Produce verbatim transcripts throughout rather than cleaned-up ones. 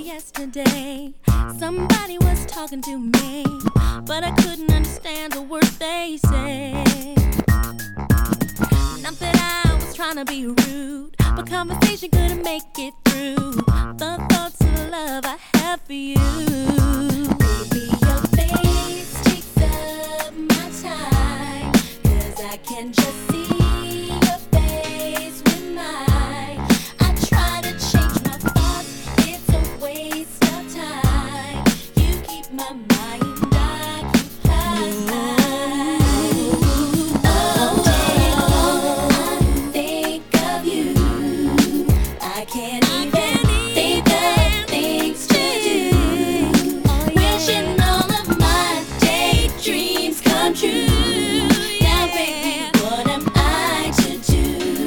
yesterday. Somebody was talking to me, but I couldn't understand a word they said. Not that I was trying to be rude, but conversation couldn't make it through. The thoughts of love I have for you. Baby, your face takes up my time, 'cause I can just see your face with mine. I try to change my thoughts, it's a waste of time. You keep my mind occupied. All day long I think of you. I can't even think of things to do. Wishing all of my daydreams come true. Now baby, what am I to do?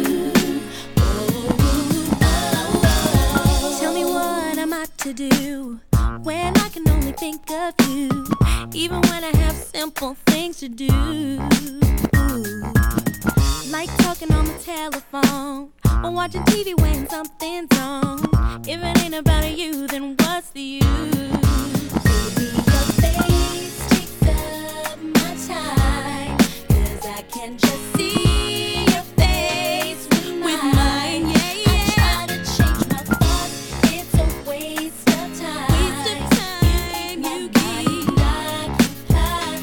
Tell me what am I to do when I can only think of you, even when I have simple things to do, like talking on the telephone or watching T V when something's on. If it ain't about you, then what's the use?